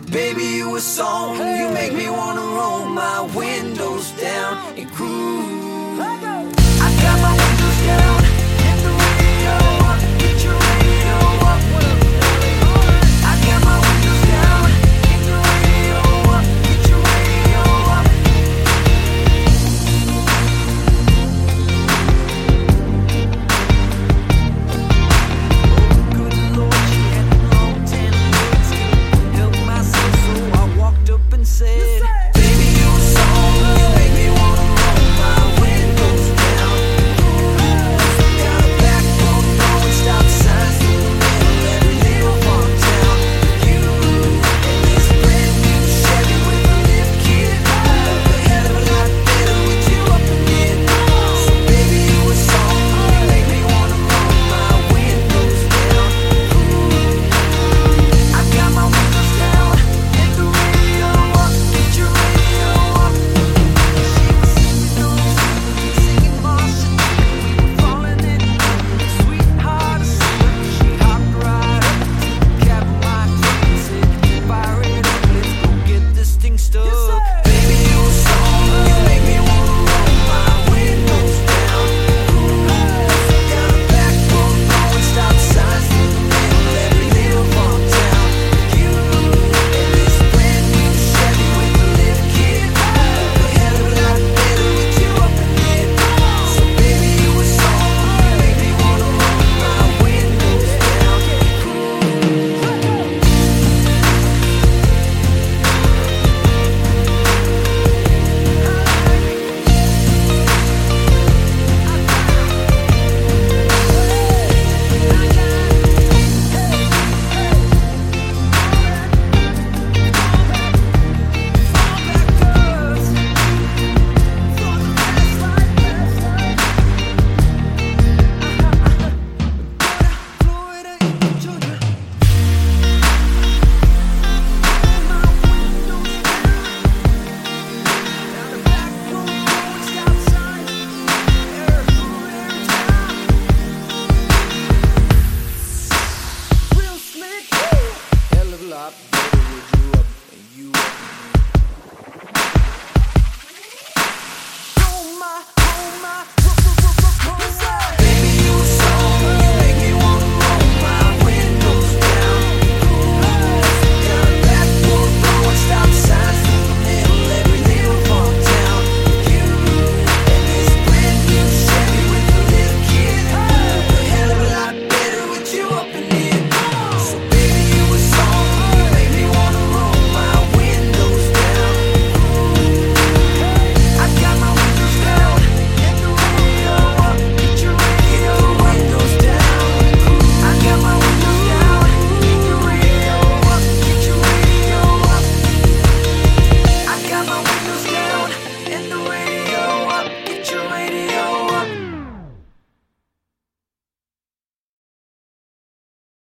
Baby, you a song. You make me wanna roll my windows down and cruise. I got my windows down and the radio up. Get your radio up. I got my windows down and the radio up. Get your radio up. Good Lord, she had long tan legs to help myself, so I walked up and said,